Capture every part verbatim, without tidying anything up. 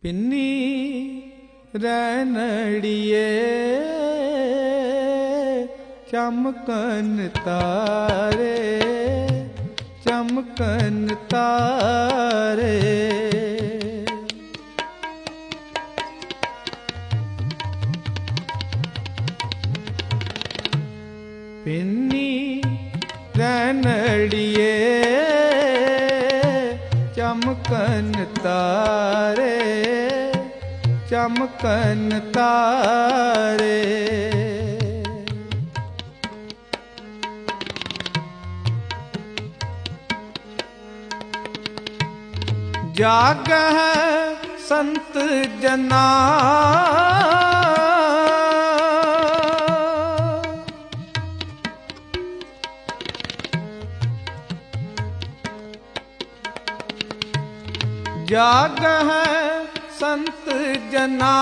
पिन्नी रैनड़िए चमकन तारे चमकन तारे। पिन्नी रैनड़िए चमकन तारे चमकन तारे। जागह संत जना जागह संत जना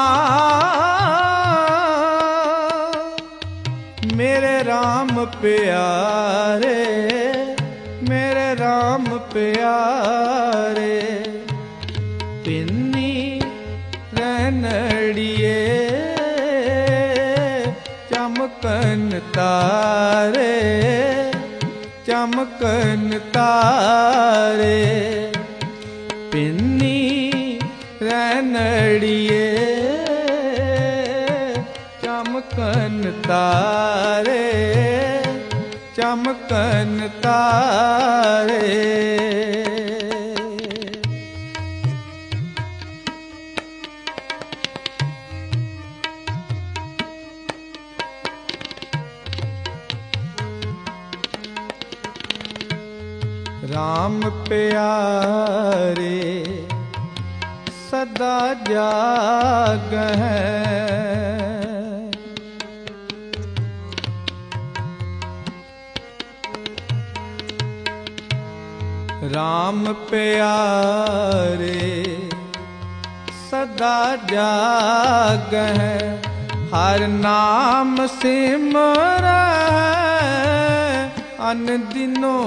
मेरे राम प्यारे मेरे राम प्यारे। पिन्नी रैनड़िए चमकन तारे चमकन तारे। पिन्नी रैनड़िए चमकन तारे चमकन तारे। राम प्यारे सदा जागह राम प्यारे सदा जागह हर नाम सिमरै अन दिनों।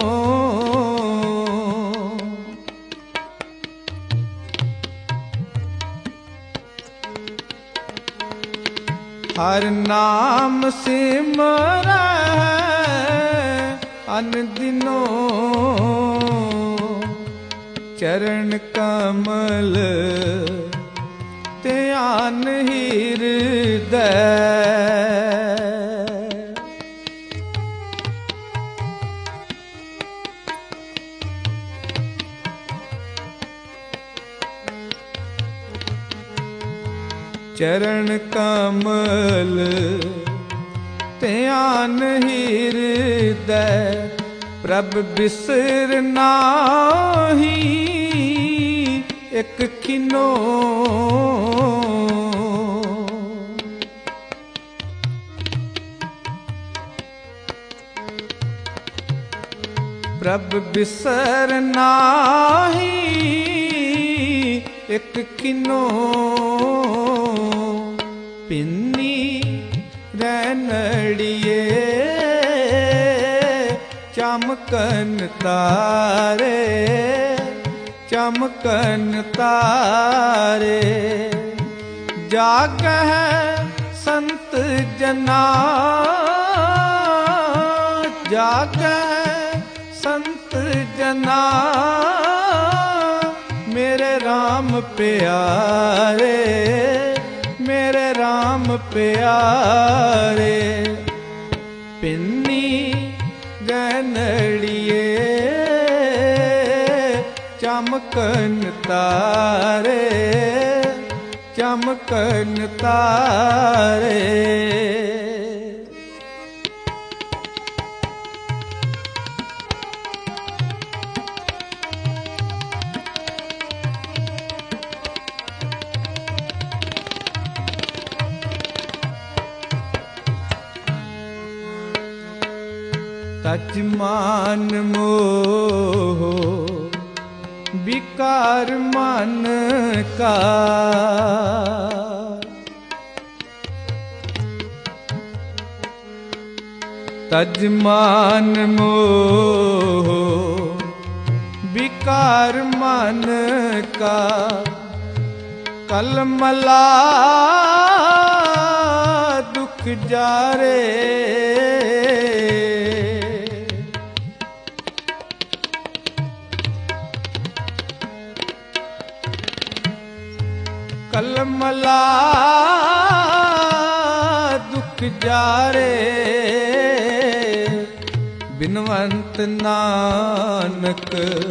हर नाम सिमरै अन दिनों चरण कमल ध्यान हृदय। चरण कमल ध्यान हृदय प्रभ बिसर नाहि एक किनो। प्रभ बिसर नाहि एक किनो। पिन्नी रैनड़िए चमकन तारे चमकन तारे। जागह संत जना जागह संत जना मेरे राम प्यारे मेरे राम प्यारे। पिन्नी रैनड़िए चमकन तारे चमकन तारे। तजमान मोह विकार मन का तजमान मोह विकार मन का ਕਲਮਲਾ ਦੁਖ ਜਾਰੇ ਕਲਮਲਾ ਦੁਖ ਜਾਰੇ ਬਿਨਵੰਤ ਨਾਨਕ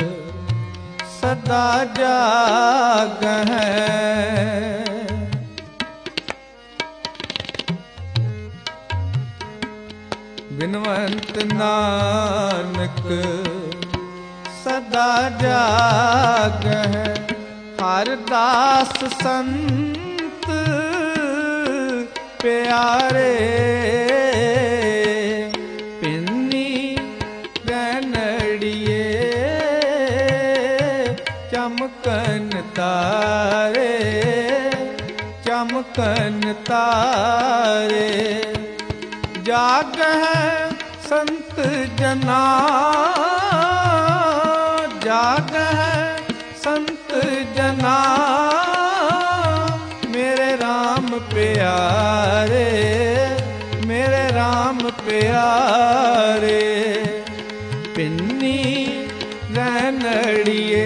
ਸਦਾ ਜਾਗਹਿ ਬਿਨਵੰਤ ਨਾਨਕ ਸਦਾ ਜਾਗਹਿ ਹਰਿ ਦਾਸ ਸੰਤ ਪਿਆਰੇ ਪਿੰਨੀ ਗਨੜੀਏ ਚਮਕਨ ਤਾਰੇ ਚਮਕਨ ਤਾਰੇ ਜਾਗਹਿ ਸੰਤ ਜਨਾ ਜਾਗਹਿ ਸੰਤ ਜਨਾ ਮੇਰੇ RAM ਪਿਆਰੇ ਮੇਰੇ RAM ਪਿਆਰੇ ਪਿੰਨੀ ਰੈਣੜੀਏ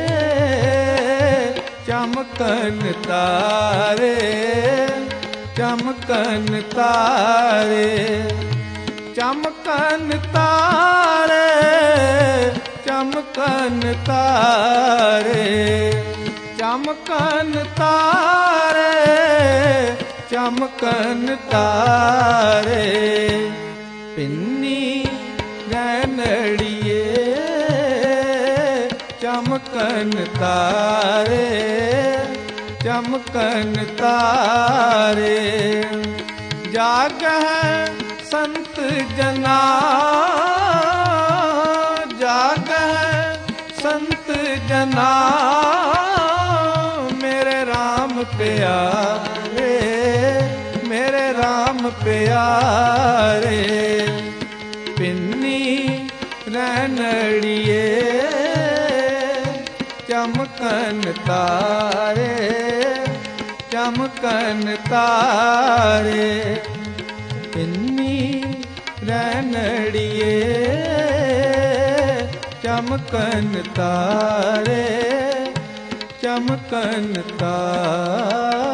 ਚਮਕਨ ਤਾਰੇ ਚਮਕਨ ਤਾਰੇ ਚਮਕਨ ਤਾਰੇ ਚਮਕਨ ਤਾਰੇ ਚਮਕਨ ਤਾਰੇ ਚਮਕਨ ਤਾਰੇ ਪਿੰਨੀ ਰੈਣੜੀਏ ਚਮਕਨ ਤਾਰੇ ਚਮਕਨ ਤਾਰੇ ਜਾਗਹਿ ਸੰਤ ਜਨਾ ਜਾਗਹਿ ਸੰਤ ਜਨਾ ਮੇਰੇ RAM ਪਿਆਰੇ ਮੇਰੇ RAM ਪਿਆਰੇ ਪਿੰਨੀ ਰੈਣੜੀਏ ਚਮਕਨ ਤਾਰੇ ਚਮਕਨ ਤਾਰੇ ਪਿੰਨੀ ਰੈਣੜੀਏ ਚਮਕਨ ਤਾਰੇ ਚਮਕਨ ਤਾਰੇ।